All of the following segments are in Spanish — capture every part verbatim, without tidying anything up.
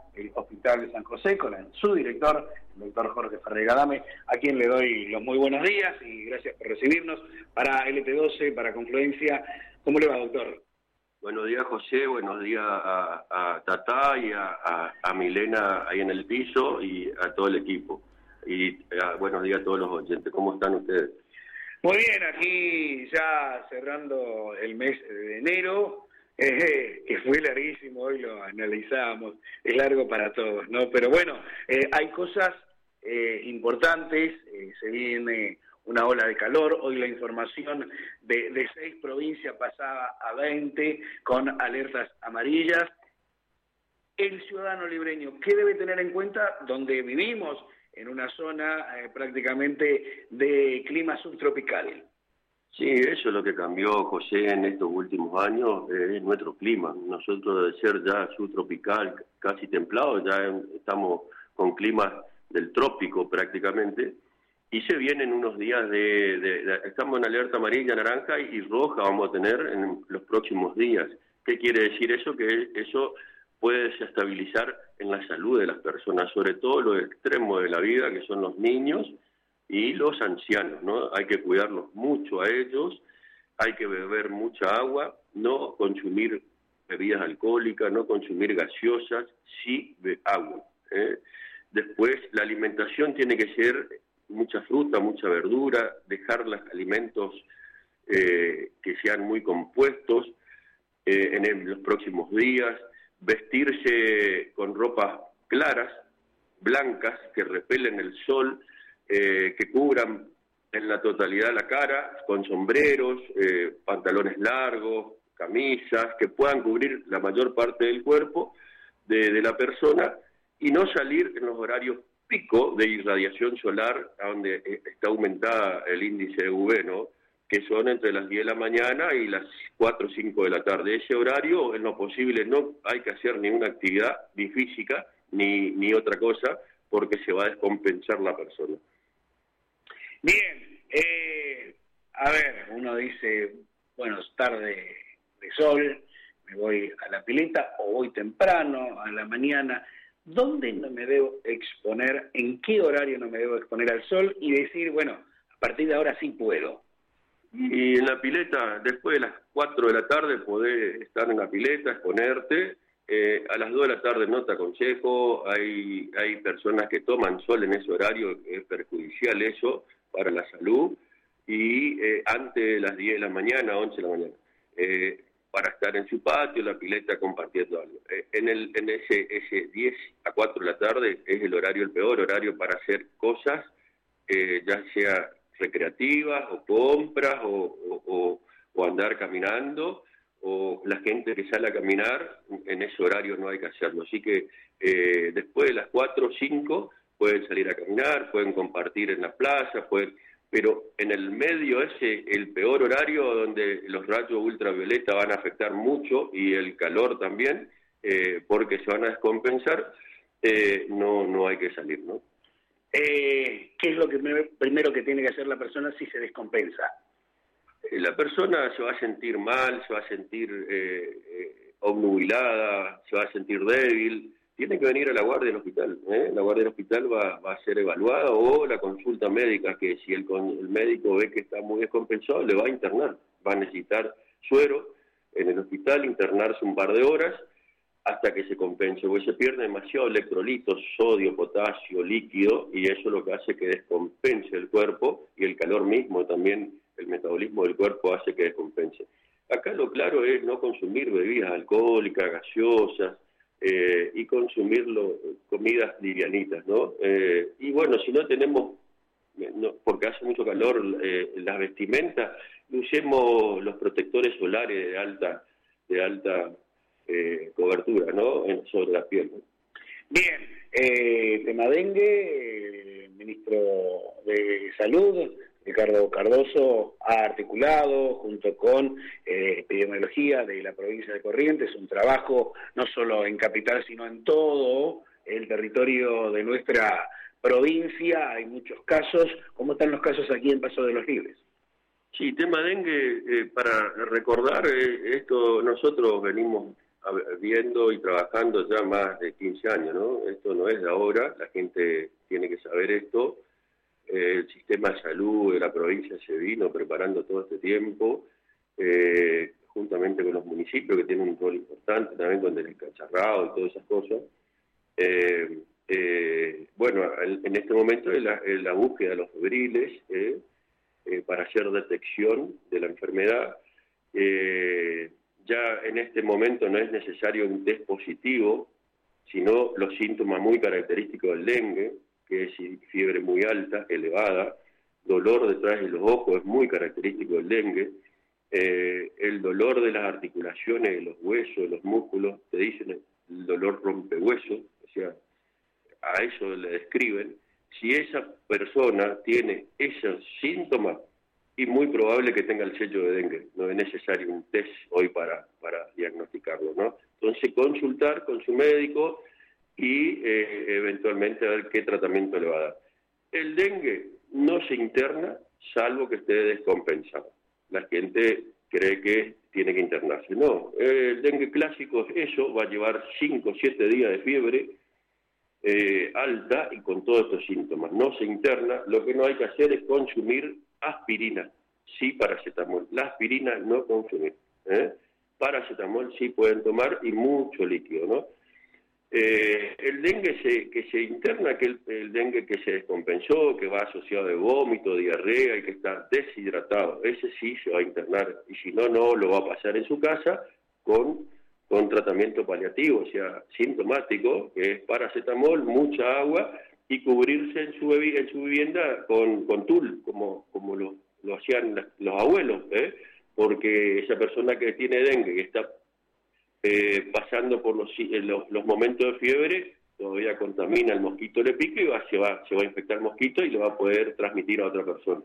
el Hospital de San José, con el, su director, el doctor Jorge Ferrer Adame, a quien le doy los muy buenos días y gracias por recibirnos para L T doce, para Confluencia. ¿Cómo le va, doctor? Buenos días, José, buenos días a, a Tatá y a, a, a Milena ahí en el piso y a todo el equipo. Y a, buenos días a todos los oyentes. ¿Cómo están ustedes? Muy bien, aquí ya cerrando el mes de enero, eh, que fue larguísimo, hoy lo analizábamos, es largo para todos, ¿no? Pero bueno, eh, hay cosas eh, importantes, eh, se viene una ola de calor, hoy la información de, de seis provincias pasaba a veinte con alertas amarillas. El ciudadano libreño, ¿qué debe tener en cuenta donde vivimos? En una zona eh, prácticamente de clima subtropical. Sí, eso es lo que cambió, José, en estos últimos años, eh, es nuestro clima. Nosotros, de ser ya subtropical, casi templado, ya estamos con climas del trópico prácticamente, y se vienen unos días de, de, de... Estamos en alerta amarilla, naranja y roja vamos a tener en los próximos días. ¿Qué quiere decir eso? Que eso puede desestabilizar en la salud de las personas, sobre todo los extremos de la vida, que son los niños y los ancianos, ¿no? Hay que cuidarlos mucho a ellos, hay que beber mucha agua, no consumir bebidas alcohólicas, no consumir gaseosas, sí de agua, ¿eh? Después, la alimentación tiene que ser mucha fruta, mucha verdura, dejar los alimentos eh, que sean muy compuestos eh, en el, los próximos días, vestirse con ropas claras, blancas, que repelen el sol, eh, que cubran en la totalidad la cara, con sombreros, eh, pantalones largos, camisas, que puedan cubrir la mayor parte del cuerpo de, de la persona y no salir en los horarios pico de irradiación solar, a donde está aumentada el índice de U V, ¿no? Que son entre las diez de la mañana y las cuatro o cinco de la tarde. Ese horario, en lo posible, no hay que hacer ninguna actividad, ni física, ni, ni otra cosa, porque se va a descompensar la persona. Bien, eh, a ver, uno dice, bueno, es tarde de sol, me voy a la pileta, o voy temprano, a la mañana. ¿Dónde no me debo exponer? ¿En qué horario no me debo exponer al sol? Y decir, bueno, a partir de ahora sí puedo. Y en la pileta, después de las cuatro de la tarde, podés estar en la pileta, exponerte. Eh, a las dos de la tarde no te aconsejo. Hay, hay personas que toman sol en ese horario, es perjudicial eso para la salud. Y eh, antes de las diez de la mañana, once de la mañana, eh, para estar en su patio, la pileta, compartiendo algo. Eh, en el, en ese, ese diez a cuatro de la tarde es el horario, el peor horario para hacer cosas, eh, ya sea recreativas o compras o, o, o, o andar caminando, o la gente que sale a caminar, en ese horario no hay que hacerlo. Así que eh, después de las cuatro o cinco pueden salir a caminar, pueden compartir en la plaza, pueden, pero en el medio ese, el peor horario donde los rayos ultravioleta van a afectar mucho y el calor también, eh, porque se van a descompensar, eh, no, no hay que salir, ¿no? Eh, ¿Qué es lo que me, primero que tiene que hacer la persona si se descompensa? La persona se va a sentir mal, se va a sentir eh, eh, obnubilada, se va a sentir débil. Tiene que venir a la guardia del hospital, ¿eh? La guardia del hospital va, va a ser evaluada, o la consulta médica, que si el, el médico ve que está muy descompensado, le va a internar. Va a necesitar suero en el hospital, internarse un par de horas, hasta que se compense, porque se pierde demasiado electrolitos, sodio, potasio, líquido, y eso es lo que hace que descompense el cuerpo, y el calor mismo también, el metabolismo del cuerpo hace que descompense. Acá lo claro es no consumir bebidas alcohólicas, gaseosas, eh, y consumir lo, comidas livianitas, ¿no? Eh, y bueno, si no tenemos, no, porque hace mucho calor, eh, las vestimentas, usemos los protectores solares de alta, de alta Eh, cobertura, ¿no? En, sobre la piel, ¿no? Bien, eh, tema dengue, el ministro de Salud, Ricardo Cardoso, ha articulado junto con eh, epidemiología de la provincia de Corrientes un trabajo no solo en capital, sino en todo el territorio de nuestra provincia. Hay muchos casos. ¿Cómo están los casos aquí en Paso de los Libres? Sí, tema dengue, eh, para recordar, eh, esto nosotros venimos viendo y trabajando ya más de quince años, ¿no? Esto no es de ahora, la gente tiene que saber esto. Eh, el sistema de salud de la provincia se vino preparando todo este tiempo, eh, juntamente con los municipios que tienen un rol importante, también con el cacharrado y todas esas cosas. Eh, eh, bueno, en, en este momento es la, es la búsqueda de los febriles eh, eh, para hacer detección de la enfermedad. Eh, ya en este momento no es necesario un test positivo, sino los síntomas muy característicos del dengue, que es fiebre muy alta, elevada, dolor detrás de los ojos es muy característico del dengue, eh, el dolor de las articulaciones, de los huesos, de los músculos, te dicen el dolor rompehuesos, o sea, a eso le describen. Si esa persona tiene esos síntomas, es muy probable que tenga el sello de dengue, no es necesario un test hoy para, para diagnosticarlo, ¿no? Entonces consultar con su médico y eh, eventualmente a ver qué tratamiento le va a dar. El dengue no se interna salvo que esté descompensado. La gente cree que tiene que internarse. No, el dengue clásico es eso, va a llevar cinco o siete días de fiebre eh, alta y con todos estos síntomas. No se interna, lo que no hay que hacer es consumir aspirina, sí paracetamol. La aspirina no consumir. ¿eh? Paracetamol sí pueden tomar y mucho líquido, ¿no? Eh, el dengue se, que se interna, que el, el dengue que se descompensó, que va asociado de vómito, diarrea y que está deshidratado, ese sí se va a internar, y si no, no lo va a pasar en su casa con, con tratamiento paliativo, o sea, sintomático, que es paracetamol, mucha agua y cubrirse en su, en su vivienda con, con tul, como, como lo, lo hacían los abuelos, ¿eh? Porque esa persona que tiene dengue, que está Eh, pasando por los, los, los momentos de fiebre, todavía contamina, el mosquito le pica y va, se, va, se va a infectar el mosquito y lo va a poder transmitir a otra persona.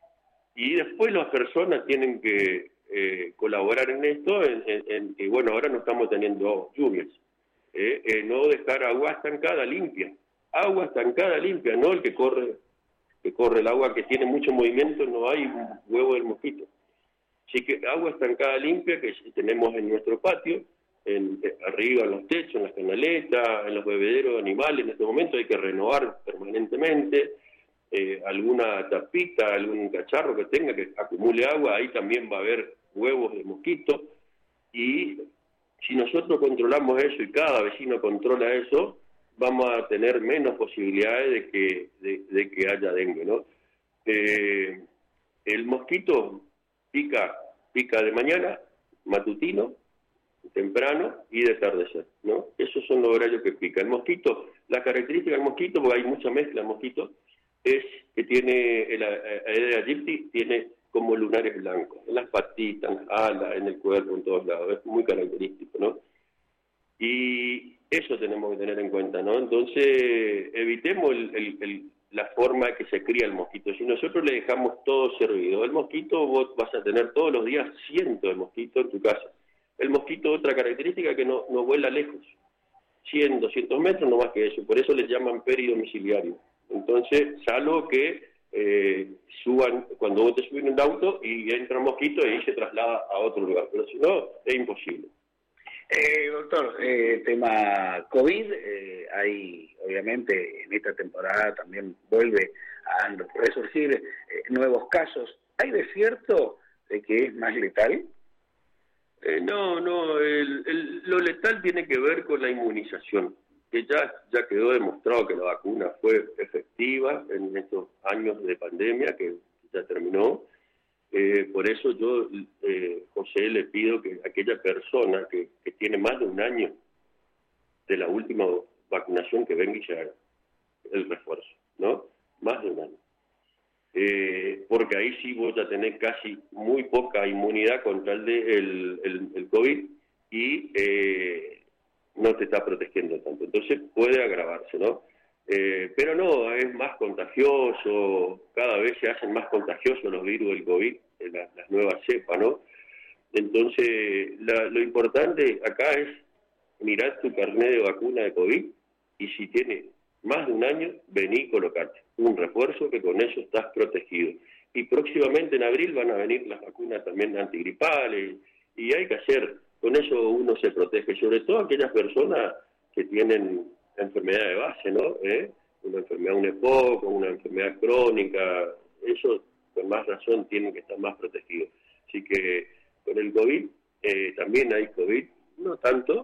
Y después las personas tienen que eh, colaborar en esto, en, en, en que bueno, ahora no estamos teniendo lluvias, eh, eh, no dejar agua estancada limpia, agua estancada limpia, no el que corre, que corre el agua que tiene mucho movimiento, no hay huevo del mosquito. Así que agua estancada limpia que tenemos en nuestro patio, en, arriba en los techos, en las canaletas, en los bebederos de animales. En este momento hay que renovar permanentemente eh, alguna tapita, algún cacharro que tenga que acumule agua, ahí también va a haber huevos de mosquitos. Y si nosotros controlamos eso y cada vecino controla eso, vamos a tener menos posibilidades de que, de, de que haya dengue, ¿no? Eh, el mosquito pica, pica de mañana, matutino, temprano y de atardecer, ¿no? Esos son los horarios que pica. El mosquito, la característica del mosquito, porque hay mucha mezcla de mosquitos, es que tiene, el Aedes aegypti tiene como lunares blancos, en las patitas, en las alas, en el cuerpo, en todos lados, es muy característico, ¿no? Y eso tenemos que tener en cuenta, ¿no? Entonces, evitemos el, el, el, la forma que se cría el mosquito. Si nosotros le dejamos todo servido, el mosquito vos vas a tener todos los días cientos de mosquitos en tu casa. El mosquito, otra característica, que no, no vuela lejos, cien, doscientos metros, no más que eso, por eso les llaman peridomiciliario. Entonces, salvo que eh, suban, cuando vos te subes en un auto y entra un mosquito y se traslada a otro lugar, pero si no, es imposible. Eh, doctor, eh, tema COVID, eh, hay obviamente en esta temporada también vuelve a resurgir eh, nuevos casos. ¿Hay de cierto de que es más letal? Eh, no, no, el, el, lo letal tiene que ver con la inmunización, que ya, ya quedó demostrado que la vacuna fue efectiva en estos años de pandemia, que ya terminó. Eh, por eso yo, eh, José, le pido que aquella persona que, que tiene más de un año de la última vacunación, que venga y se haga el refuerzo, ¿no? Más de un año. Eh, porque ahí sí vos ya tenés casi muy poca inmunidad contra el, de, el, el, el COVID y eh, no te está protegiendo tanto. Entonces puede agravarse, ¿no? Eh, pero no, es más contagioso, cada vez se hacen más contagiosos los virus del COVID, la, las nuevas cepas, ¿no? Entonces, la, lo importante acá es mirar tu carnet de vacuna de COVID y si tiene más de un año, vení y colocarte un refuerzo que con eso estás protegido. Y próximamente en abril van a venir las vacunas también antigripales y hay que hacer con eso uno se protege, sobre todo aquellas personas que tienen enfermedad de base, ¿no? ¿Eh? Una enfermedad, un EPOC, una enfermedad crónica, eso con más razón tienen que estar más protegidos. Así que con el COVID, eh, también hay COVID, no tanto,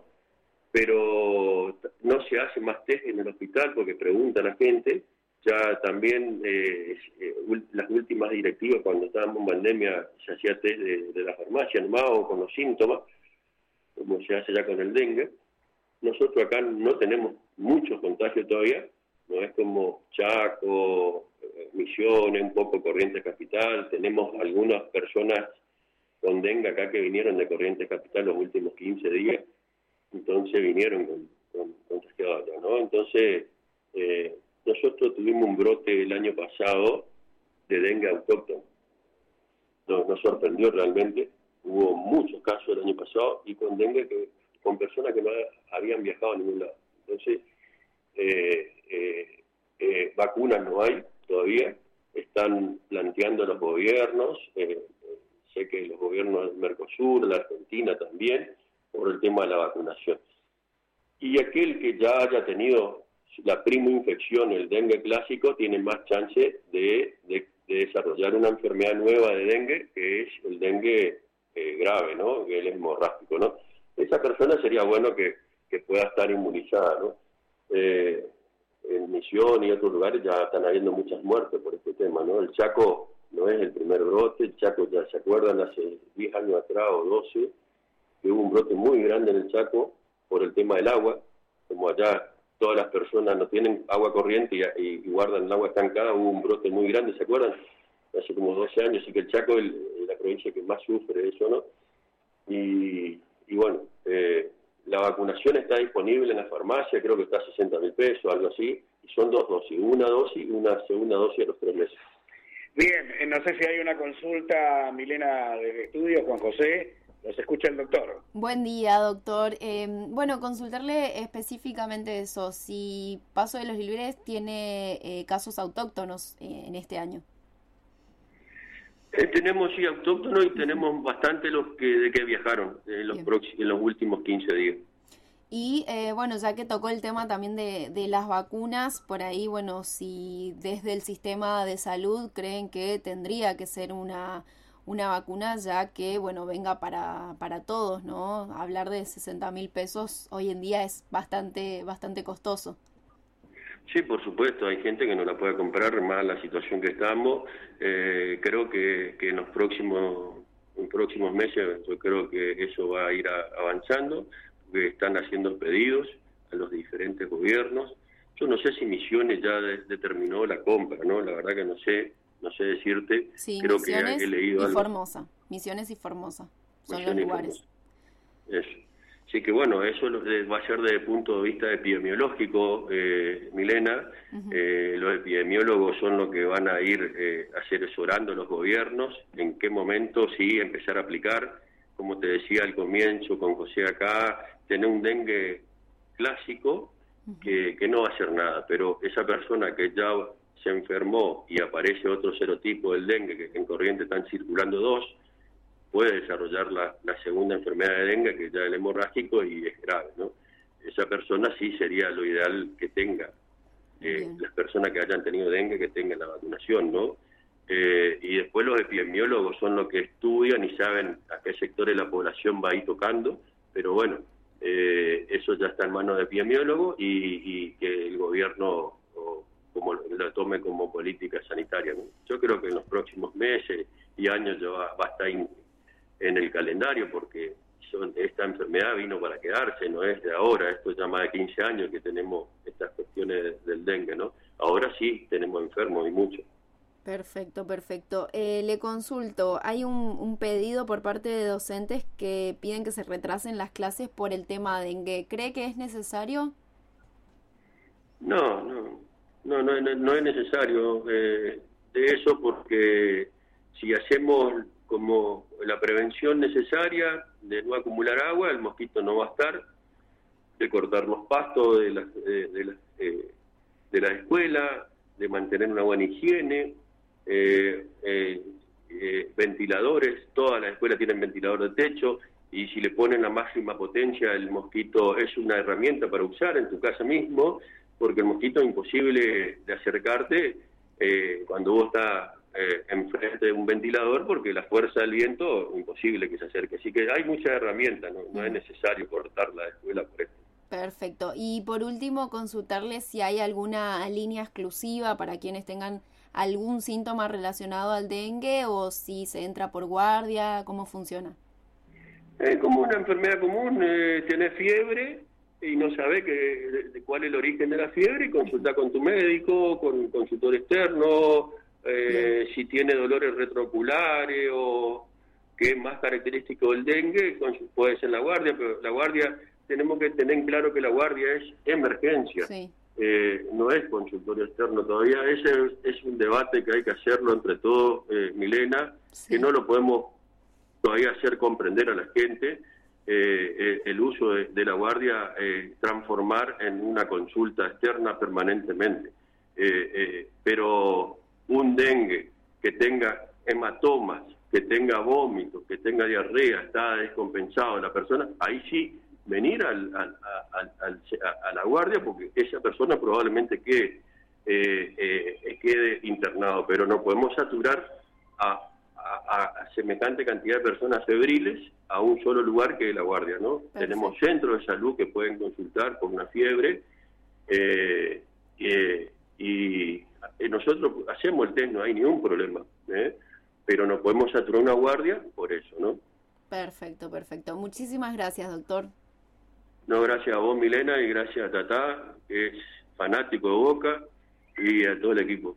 pero no se hace más test en el hospital porque pregunta a la gente. Ya también eh, eh, las últimas directivas, cuando estábamos en pandemia, se hacía test de, de la farmacia nomás o con los síntomas, como se hace ya con el dengue. Nosotros acá no tenemos muchos contagios todavía, no es como Chaco, eh, Misiones, un poco Corrientes Capital. Tenemos algunas personas con dengue acá que vinieron de Corrientes Capital los últimos quince días, entonces vinieron con, con contagiados allá, ¿no? Entonces, eh, nosotros tuvimos un brote el año pasado de dengue autóctono. Nos, nos sorprendió realmente, hubo muchos casos el año pasado y con dengue que, con personas que no habían viajado a ningún lado. Entonces, eh, eh, eh, vacunas no hay todavía, están planteando los gobiernos, eh, sé que los gobiernos del Mercosur, la Argentina también, por el tema de la vacunación. Y aquel que ya haya tenido la prima infección, el dengue clásico, tiene más chance de, de, de desarrollar una enfermedad nueva de dengue, que es el dengue eh, grave, ¿no? Que es el hemorrágico, ¿no? Esa persona sería bueno que, que pueda estar inmunizada, ¿no? Eh, en Misión y otros lugares ya están habiendo muchas muertes por este tema, ¿no? El Chaco no es el primer brote, el Chaco, ya se acuerdan, hace diez años atrás o doce, que hubo un brote muy grande en el Chaco por el tema del agua, como allá todas las personas no tienen agua corriente y, y, y guardan el agua estancada, hubo un brote muy grande, ¿se acuerdan? Hace como doce años, así que el Chaco es la provincia que más sufre de eso, ¿no? Y, y bueno, eh, la vacunación está disponible en la farmacia, creo que está a sesenta mil pesos, algo así, y son dos dosis, una dosis y una segunda dosis a los tres meses. Bien, eh, no sé si hay una consulta, Milena, del estudio, Juan José, los escucha el doctor. Buen día, doctor. Eh, bueno, consultarle específicamente eso, si Paso de los Libres tiene eh, casos autóctonos eh, en este año. Eh, tenemos, sí, autóctonos y tenemos bastante los que de que viajaron en los, en los últimos quince días. Y eh, bueno, ya que tocó el tema también de, de las vacunas, por ahí, bueno, si desde el sistema de salud creen que tendría que ser una, una vacuna ya que, bueno, venga para, para todos, ¿no? Hablar de sesenta mil pesos hoy en día es bastante, bastante costoso. Sí, por supuesto, hay gente que no la puede comprar, más la situación que estamos. Eh, creo que, que en los próximos, en próximos meses yo creo que eso va a ir a, avanzando, porque están haciendo pedidos a los diferentes gobiernos. Yo no sé si Misiones ya de, determinó la compra, ¿no? La verdad que no sé, no sé decirte. Sí, creo Misiones que he leído y algo. Formosa. Misiones y Formosa son Misiones los lugares. Eso. Así que bueno, eso va a ser desde el punto de vista epidemiológico, eh, Milena. Uh-huh. eh, los epidemiólogos son los que van a ir eh, asesorando a los gobiernos en qué momento sí empezar a aplicar. Como te decía al comienzo con José acá, tener un dengue clásico que, que no va a hacer nada, pero esa persona que ya se enfermó y aparece otro serotipo del dengue, que en Corrientes están circulando dos, puede desarrollar la, la segunda enfermedad de dengue, que ya es el hemorrágico y es grave, ¿no? Esa persona sí sería lo ideal que tenga, eh, las personas que hayan tenido dengue, que tengan la vacunación, ¿no? Eh, y después los epidemiólogos son los que estudian y saben a qué sectores de la población va a ir tocando, pero bueno, eh, eso ya está en manos de epidemiólogos y, y que el gobierno o, como lo tome como política sanitaria, ¿no? Yo creo que en los próximos meses y años ya va, va a estar in, en el calendario, porque son, esta enfermedad vino para quedarse, no es de ahora, esto ya más de quince años que tenemos estas cuestiones del dengue, ¿no? Ahora sí tenemos enfermos y muchos. Perfecto, perfecto. Eh, le consulto, hay un, un pedido por parte de docentes que piden que se retrasen las clases por el tema dengue. ¿Cree que es necesario? No, no, no, no, no, no es necesario eh, de eso, porque si hacemos como la prevención necesaria de no acumular agua, el mosquito no va a estar, de cortar los pastos de la, de, de la, eh, de la escuela, de mantener una buena higiene, eh, eh, eh, ventiladores, todas las escuelas tienen ventilador de techo, y y si le ponen la máxima potencia, el mosquito es una herramienta para usar en tu casa mismo, porque el mosquito es imposible de acercarte eh, cuando vos estás eh, enfrente de un ventilador, porque la fuerza del viento es imposible que se acerque. Así que hay muchas herramientas, no, no es necesario cortar la escuela por esto. Perfecto. Y por último, consultarles si hay alguna línea exclusiva para quienes tengan algún síntoma relacionado al dengue o si se entra por guardia, ¿cómo funciona? Es como una enfermedad común, eh, tenés fiebre y no sabés que, de, de cuál es el origen de la fiebre, y consultá con tu médico, con un consultor externo, eh, si tiene dolores retrooculares o que es más característico del dengue, puede ser la guardia, pero la guardia, tenemos que tener claro que la guardia es emergencia, sí. eh, no es consultorio externo todavía. Ese es, es un debate que hay que hacerlo entre todos, eh, Milena, sí. que no lo podemos todavía hacer comprender a la gente, eh, eh, el uso de, de la guardia, eh, transformar en una consulta externa permanentemente. Eh, eh, pero un dengue que tenga hematomas, que tenga vómitos, que tenga diarrea, está descompensado la persona, ahí sí venir al, al, al, al, a, a la guardia, porque esa persona probablemente quede, eh, eh, quede internado, pero no podemos saturar a A, a semejante cantidad de personas febriles a un solo lugar que es la guardia, ¿no? Perfecto. Tenemos centros de salud que pueden consultar por una fiebre, eh, eh, y nosotros hacemos el test, no hay ningún problema, ¿eh? Pero no podemos saturar una guardia por eso, ¿no? Perfecto, perfecto. Muchísimas gracias, doctor. No, gracias a vos, Milena, y gracias a Tatá, que es fanático de Boca, y a todo el equipo.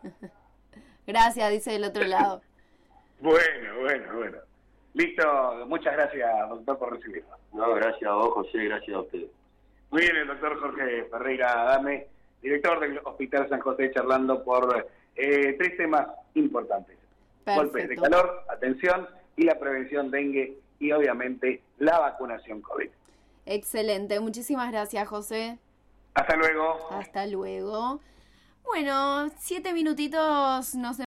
Gracias, dice del otro lado. Bueno, bueno, bueno. Listo, muchas gracias, doctor, por recibirnos. No, gracias a vos, José, gracias a ustedes. Muy bien, el doctor Jorge Ferreira Adame, director del Hospital San José, charlando por eh, tres temas importantes. Perfecto. Golpes de calor, atención, y la prevención dengue, y obviamente la vacunación COVID. Excelente, muchísimas gracias, José. Hasta luego. Hasta luego. Bueno, siete minutitos nos